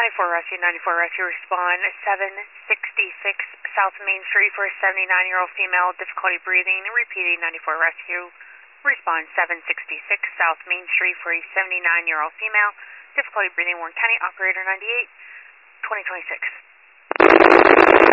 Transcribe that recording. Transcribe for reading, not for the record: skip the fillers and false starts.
94 Rescue, 94 Rescue, respond 766 South Main Street for a 79-year-old female, difficulty breathing. Repeating, 94 Rescue, respond 766 South Main Street for a 79-year-old female, difficulty breathing. Warren County, operator 98, 2026.